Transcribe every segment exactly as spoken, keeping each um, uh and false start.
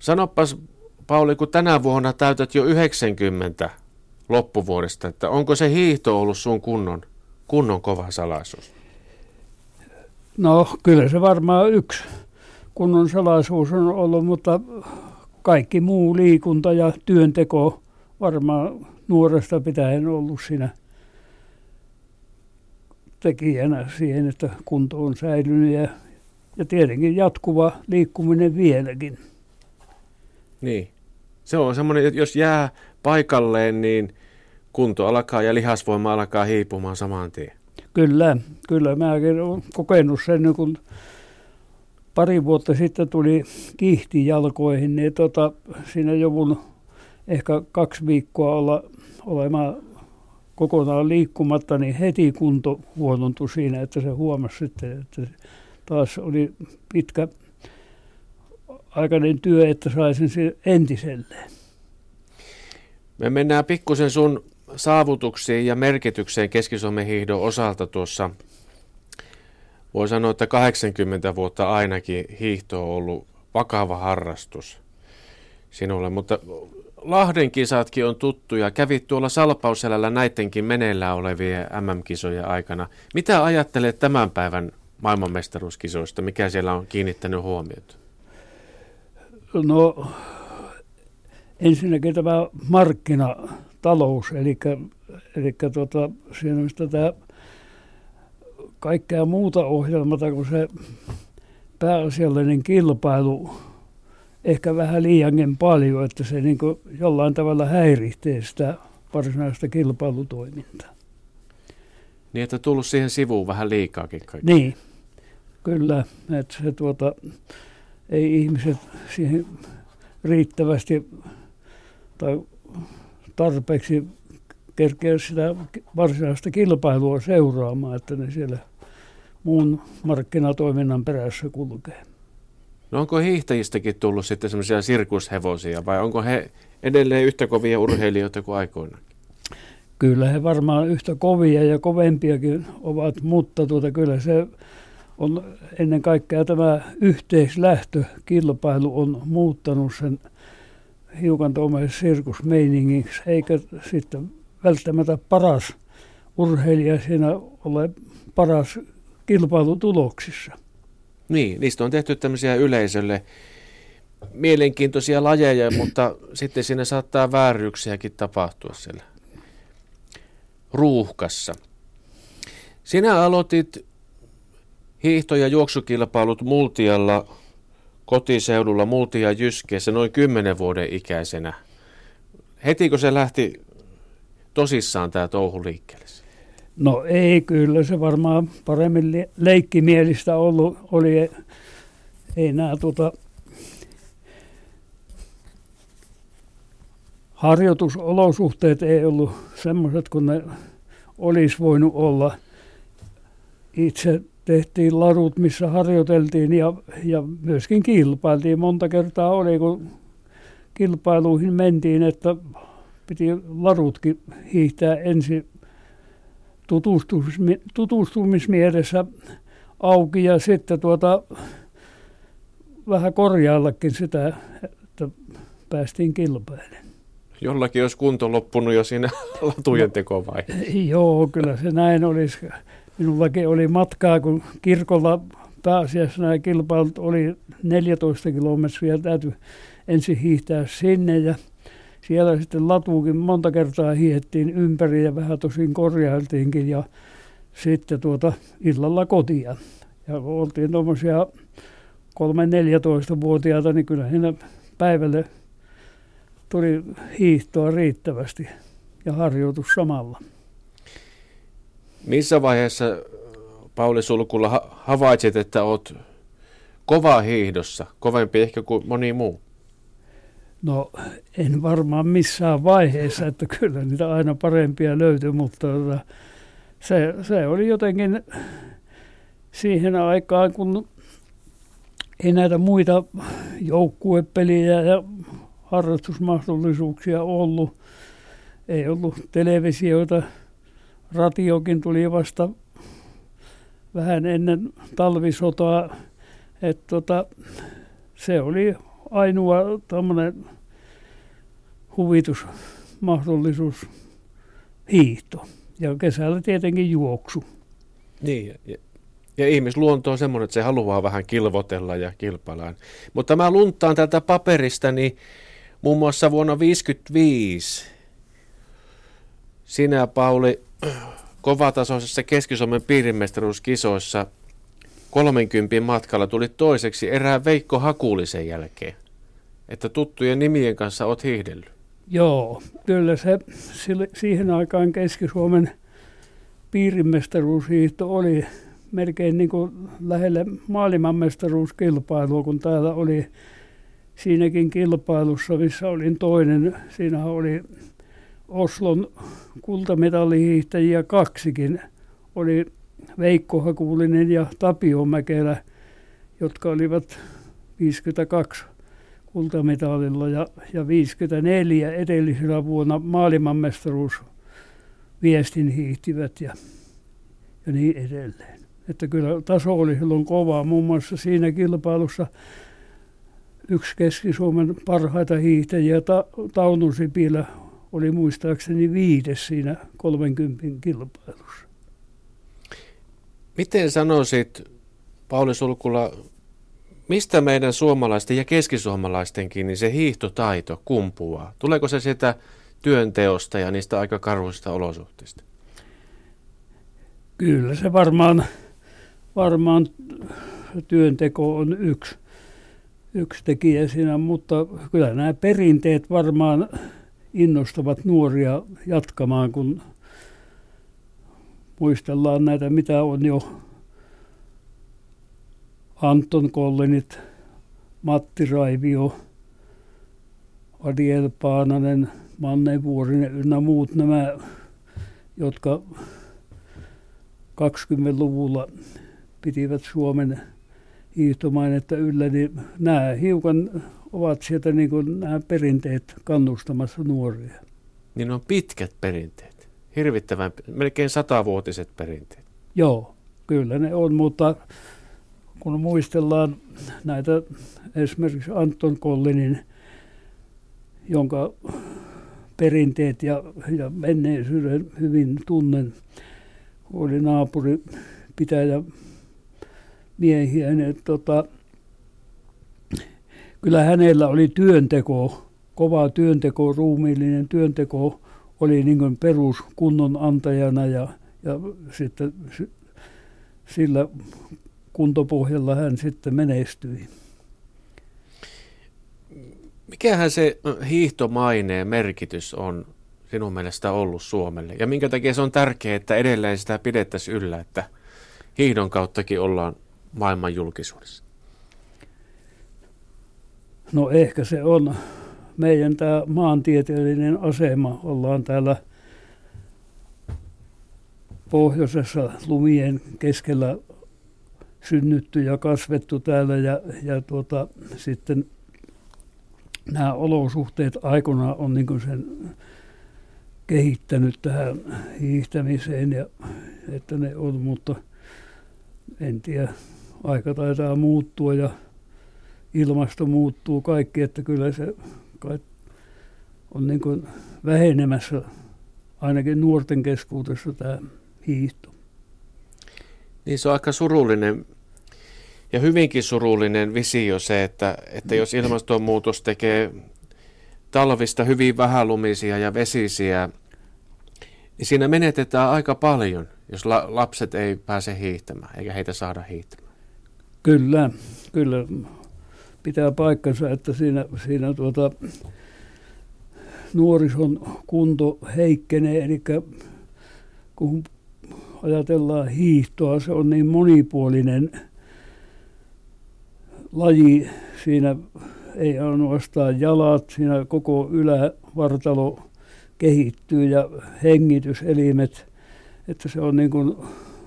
Sanopas, Pauli, kun tänä vuonna täytät jo yhdeksänkymmentä loppuvuodesta, että onko se hiihto ollut sun kunnon, kunnon kova salaisuus? No kyllä se varmaan yksi kunnon salaisuus on ollut, mutta kaikki muu liikunta ja työnteko varmaan nuoresta pitäen ollut siinä tekijänä siihen, että kunto on säilynyt ja, ja tietenkin jatkuva liikkuminen vieläkin. Niin. Se on semmoinen, että jos jää paikalleen, niin kunto alkaa ja lihasvoima alkaa hiipumaan saman tien. Kyllä, kyllä. Mäkin olen kokenut sen, kun pari vuotta sitten tuli kihti jalkoihin, niin tota, siinä joudun ehkä kaksi viikkoa olla olemaan kokonaan liikkumatta, niin heti kunto huonontui siinä, että se huomasi sitten, että taas oli pitkä aikainen työ, että saisin sen entiselleen. Me mennään pikkusen sun saavutuksiin ja merkitykseen Keski-Suomen hiihdon osalta tuossa. Voi sanoa, että kahdeksankymmentä vuotta ainakin hiihto on ollut vakava harrastus sinulle, mutta Lahden kisatkin on tuttuja. Kävit tuolla Salpausselällä näidenkin meneillään olevien M M-kisojen aikana. Mitä ajattelet tämän päivän maailmanmestaruuskisoista? Mikä siellä on kiinnittänyt huomiota? No ensinnäkin tämä markkinatalous, eli, eli tuota, siinä on tätä kaikkea muuta ohjelmata kuin se pääasiallinen kilpailu ehkä vähän liiankin paljon, että se niin kuin jollain tavalla häiritsee sitä varsinaista kilpailutoimintaa. Niin, että tullut siihen sivuun vähän liikaakin kaikki. Niin, kyllä, että se tuota, ei ihmiset siihen riittävästi tai tarpeeksi kerkeä sitä varsinaista kilpailua seuraamaan, että ne siellä muun markkinatoiminnan perässä kulkee. No onko hiihtäjistäkin tullut sitten semmoisia sirkushevosia vai onko he edelleen yhtä kovia urheilijoita kuin aikoinaan? Kyllä he varmaan yhtä kovia ja kovempiakin ovat, mutta tuota, kyllä se on ennen kaikkea tämä yhteislähtökilpailu on muuttanut sen hiukan tuommoisen sirkusmeiningiksi, eikä sitten välttämättä paras urheilija siinä ole paras kilpailutuloksissa. Niin, niistä on tehty tämmöisiä yleisölle mielenkiintoisia lajeja, mutta sitten siinä saattaa vääryyksiäkin tapahtua siellä ruuhkassa. Sinä aloitit hiihto- ja juoksukilpailut Multialla kotiseudulla Multia Jyskeessä noin kymmenen vuoden ikäisenä. Heti kun se lähti tosissaan tämä touhu liikkeelle? No ei, kyllä se varmaan paremmin leikkimielistä ollut oli. Ei nämä tuota, harjoitusolosuhteet ei ollut semmoiset, kun ne olisi voinut olla. Itse tehtiin ladut, missä harjoiteltiin ja, ja myöskin kilpailtiin. Monta kertaa oli, kun kilpailuihin mentiin, että piti ladutkin hiihtää ensin tutustumis, tutustumismielessä auki ja sitten tuota, vähän korjaillakin sitä, että päästiin kilpailemaan. Jollakin olisi kunto loppunut jo siinä latujen teko vai? Joo, kyllä se näin olisi. Minullakin oli matkaa, kun kirkolla pääasiassa nämä kilpailut oli neljätoista kilometriä, täytyi ensin hiihtää sinne ja siellä sitten latuukin monta kertaa hiihettiin ympäri ja vähän tosin korjailtiinkin ja sitten tuota illalla kotia. Ja kun oltiin tuommoisia kolme neljätoista-vuotiaita, niin kyllä siinä päivälle tuli hiihtoa riittävästi ja harjoitus samalla. Missä vaiheessa, Pauli Sulkula, havaitsit, että olet kova hiihdossa, kovempi ehkä kuin moni muu? No en varmaan missään vaiheessa, että kyllä niitä aina parempia löytyi, mutta se, se oli jotenkin siihen aikaan, kun ei näitä muita joukkuepeliä ja harrastusmahdollisuuksia ollut. Ei ollut televisioita, radiokin tuli vasta vähän ennen talvisotaa. Että tota, se oli ainoa tämmöinen huvitusmahdollisuus hiihto. Ja kesällä tietenkin juoksu. Niin, ja, ja ihmisluonto on semmoinen, että se haluaa vähän kilvotella ja kilpailla. Mutta mä luntaan tältä paperista, niin muun muassa vuonna tuhatyhdeksänsataaviisikymmentäviisi sinä, Pauli, kovatasoisessa Keski-Suomen piirimestaruuskisoissa kolmenkympin matkalla tuli toiseksi erään Veikko Hakulisen jälkeen. Että tuttujen nimien kanssa oot hiihdellyt. Joo, kyllä se siihen aikaan Keski-Suomen piirimestaruushiihto oli melkein niin kuin lähelle maailmanmestaruuskilpailua, kun täällä oli siinäkin kilpailussa, missä olin toinen. Siinähän oli Oslon kultametallihiihtäjiä kaksikin. Oli Veikko Hakulinen ja Tapio Mäkelä, jotka olivat viisikymmentäkaksi kultametallilla ja, ja viisikymmentäneljä edellisenä vuonna maailmanmestaruus viestin hiihtivät ja, ja niin edelleen. Että kyllä taso oli silloin kovaa. Muun muassa siinä kilpailussa yksi Keski-Suomen parhaita hiihtäjiä, Ta- Tauno Sipilä, oli muistaakseni viides siinä kolmenkympin kilpailussa. Miten sanoisit, Pauli Sulkula, mistä meidän suomalaisten ja keskisuomalaistenkin niin se hiihtotaito kumpuaa? Tuleeko se sitä työnteosta ja niistä aika karuista olosuhteista? Kyllä se varmaan, varmaan työnteko on yksi, yksi tekijä siinä, mutta kyllä nämä perinteet varmaan innostavat nuoria jatkamaan, kun muistellaan näitä, mitä on jo Anton Kollenit, Matti Raivio, Adiel Paananen, Manne Vuorinen ynnä muut nämä, jotka kaksikymmentäluvulla pitivät Suomen hiihtomainetta yllä, niin nämä hiukan ovat sieltä niin kuin nämä perinteet kannustamassa nuoria. Niin on pitkät perinteet, hirvittävän, melkein satavuotiset perinteet. Joo, kyllä ne on, mutta kun muistellaan näitä esimerkiksi Anton Kollenin, jonka perinteet ja, ja menneisyyden hyvin tunnen, oli naapuri pitäjä miehiä, niin tota, kyllä hänellä oli työnteko, kova työnteko, ruumiillinen työnteko oli niin kuin peruskunnon antajana ja, ja sitten sillä kuntopohjalla hän sitten menestyi. Mikähän se hiihtomaineen merkitys on sinun mielestä ollut Suomelle? Ja minkä takia se on tärkeää, että edelleen sitä pidettäisiin yllä, että hiihdon kauttakin ollaan maailman julkisuudessa? No ehkä se on meidän tämä maantieteellinen asema. Ollaan täällä pohjoisessa lumien keskellä synnytty ja kasvettu täällä ja, ja tuota, sitten nämä olosuhteet aikoinaan on niin kuin sen kehittänyt tähän hiihtämiseen, ja, että ne on, mutta en tiedä, aika taitaa muuttua ja ilmasto muuttuu kaikki, että kyllä se on niin kuin vähenemässä ainakin nuorten keskuudessa tämä hiihto. Niin se on aika surullinen ja hyvinkin surullinen visio se, että, että jos ilmastonmuutos tekee talvista hyvin vähälumisia ja vesisiä, niin siinä menetetään aika paljon, jos la, lapset ei pääse hiihtämään eikä heitä saada hiihtämään. Kyllä, kyllä pitää paikkansa, että siinä, siinä tuota, nuorison kunto heikkenee, eli kun ajatellaan hiihtoa, se on niin monipuolinen laji. Siinä ei ainoastaan jalat, siinä koko ylävartalo kehittyy ja hengityselimet, että se on niin kuin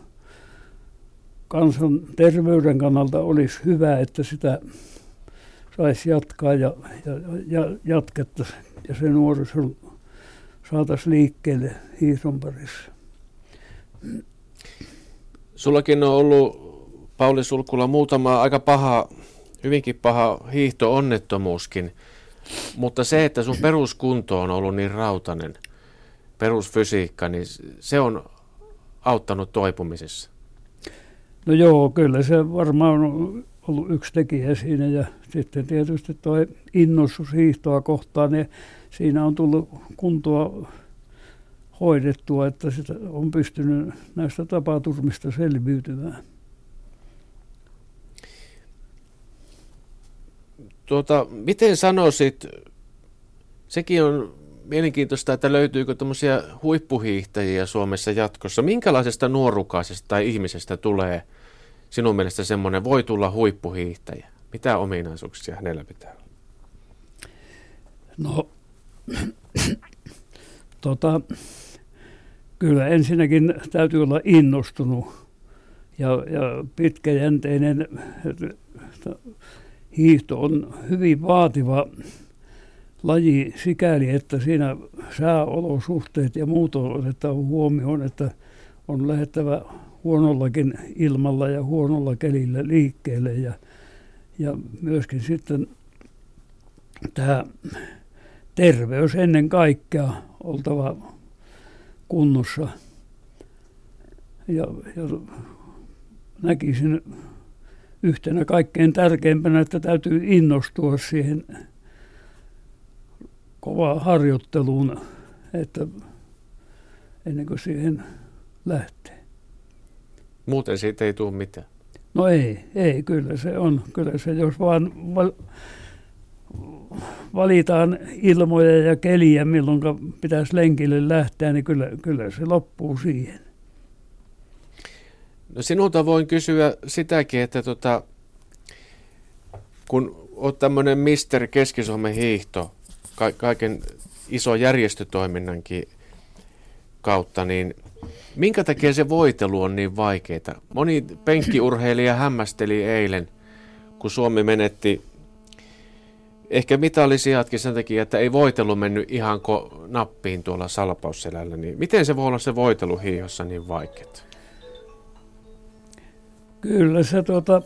kansan terveyden kannalta olisi hyvä, että sitä saisi jatkaa ja, ja, ja jatkettaisiin ja se nuoriso saataisiin liikkeelle hiihdon parissa. Sullakin on ollut, Pauli Sulkula, muutama aika paha hyvinkin paha hiihto-onnettomuuskin, mutta se, että sun peruskunto on ollut niin rautainen, perusfysiikka, niin se on auttanut toipumisessa. No joo, kyllä se varmaan on ollut yksi tekijä siinä ja sitten tietysti tuo innostus hiihtoa kohtaan, niin siinä on tullut kuntoa hoidettua, että sitä on pystynyt näistä tapaturmista selviytymään. Tuota, miten sanoisit, sekin on mielenkiintoista, että löytyykö tämmöisiä huippuhiihtäjiä Suomessa jatkossa. Minkälaisesta nuorukaisesta tai ihmisestä tulee sinun mielestä semmoinen, voi tulla huippuhiihtäjä? Mitä ominaisuuksia hänellä pitää olla? No, tota, kyllä ensinnäkin täytyy olla innostunut ja, ja pitkäjänteinen. Hiihto on hyvin vaativa laji sikäli, että siinä sääolosuhteet ja muut on otettava huomioon, että on lähdettävä huonollakin ilmalla ja huonolla kelillä liikkeelle ja, ja myöskin sitten tämä terveys ennen kaikkea oltava kunnossa ja, ja näkisin yhtenä kaikkein tärkeimpänä, että täytyy innostua siihen kovaan harjoitteluun, että ennen kuin siihen lähtee. Muuten siitä ei tule mitään. No ei, ei, kyllä se on. Kyllä se, jos vaan valitaan ilmoja ja keliä, milloin pitäisi lenkille lähteä, niin kyllä, kyllä se loppuu siihen. No sinulta voin kysyä sitäkin, että tota, kun olet tämmöinen mister Keski-Suomen hiihto, ka- kaiken iso järjestötoiminnankin kautta, niin minkä takia se voitelu on niin vaikeaa? Moni penkkiurheilija hämmästeli eilen, kun Suomi menetti ehkä mitallisijatkin sen takia, että ei voitelu mennyt ihan ko- nappiin tuolla salpausselällä. Niin miten se voi olla se voitelu hiihossa niin vaikeaa? Kyllä se tuota...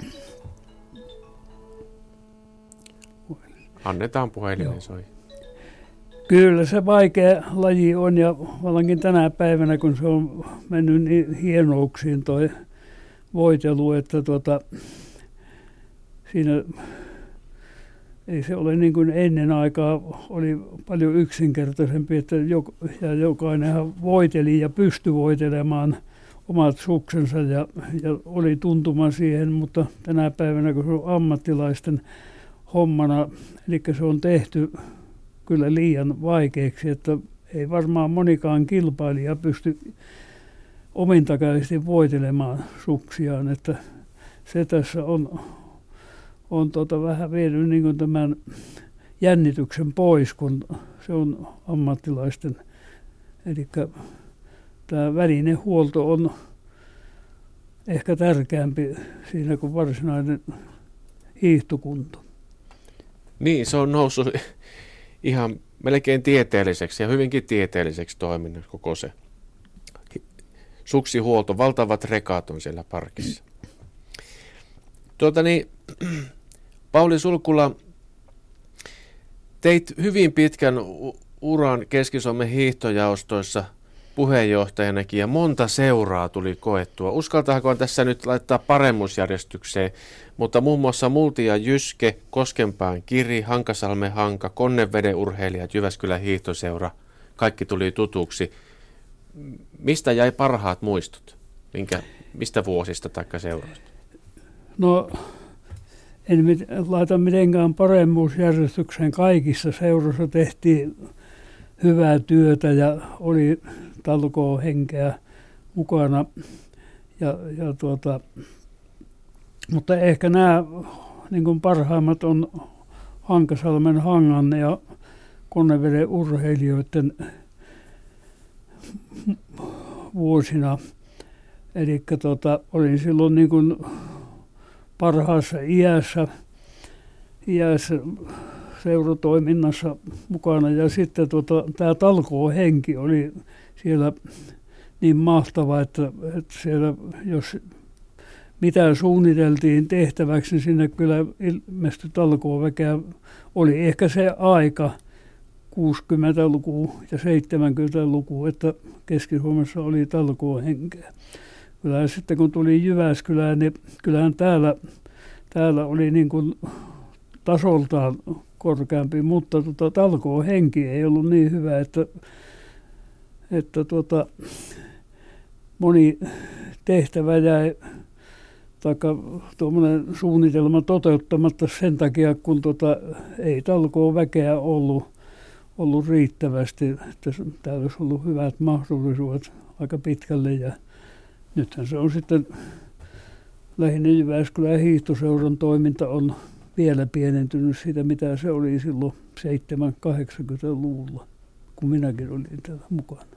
Annetaan puhelinen soi. Kyllä se vaikea laji on ja vallankin tänä päivänä, kun se on mennyt niin hienouksiin toi voitelu, että tuota, siinä ei se ole niin kuin ennen aikaa, oli paljon yksinkertaisempi, että jok, ja jokainenhan voiteli ja pystyi voitelemaan omat suksensa ja, ja oli tuntuma siihen, mutta tänä päivänä, kun se on ammattilaisten hommana, eli se on tehty kyllä liian vaikeaksi, että ei varmaan monikaan kilpailija pysty omintakaisesti voitelemaan suksiaan, että se tässä on, on tota vähän vienyt niin kuin tämän jännityksen pois, kun se on ammattilaisten, eli tämä välinehuolto on ehkä tärkeämpi siinä kuin varsinainen hiihtokunto. Niin, se on noussut ihan melkein tieteelliseksi ja hyvinkin tieteelliseksi toiminnaksi koko se suksihuolto. Valtavat rekat on siellä parkissa. Tuota niin, Pauli Sulkula, teit hyvin pitkän uran Keski-Suomen hiihtojaostoissa puheenjohtajanakin ja monta seuraa tuli koettua. Uskaltaako tässä nyt laittaa paremmuusjärjestykseen, mutta muun muassa Multi ja Jyske, Koskenpään Kiri, Hankasalmen Hanka, Konneveden urheilijat, Jyväskylän hiihtoseura, kaikki tuli tutuksi. Mistä jäi parhaat muistot? Minkä, mistä vuosista tai seuroista? No, en mit, laita mitenkään paremmuusjärjestykseen. Kaikissa seuroissa tehtiin hyvää työtä ja oli talkoo henkeä mukana. Ja, ja tuota, mutta ehkä nämä niin kuin parhaimmat on Hankasalmen Hangan ja Konneveden urheilijoiden vuosina. Eli tota, olin silloin niin kuin parhaassa iässä, iässä seuratoiminnassa mukana. Ja sitten tota, tämä talkoohenki oli siellä niin mahtava, että, että siellä jos mitä suunniteltiin tehtäväksi, niin sinne kyllä ilmestyi talkooväkeä. Oli ehkä se aika, kuusikymmentäluku ja seitsemänkymmentäluku, että Keski-Suomessa oli talkoohenkeä. Kyllähän sitten kun tuli Jyväskylään, niin kyllähän täällä, täällä oli niin kuin tasoltaan korkeampi, mutta tota, talkoohenki ei ollut niin hyvä, että, että tota, moni tehtävä jäi taikka tuommoinen suunnitelma toteuttamatta sen takia, kun tota, ei talkooväkeä ollut, ollut riittävästi, että täällä olisi ollut hyvät mahdollisuudet aika pitkälle. Ja nythän se on sitten lähinnä Jyväskylän hiihtoseuran toiminta on vielä pienentynyt siitä, mitä se oli silloin seitsemänkymmentä-kahdeksankymmentäluvulla, kun minäkin olin täällä mukana.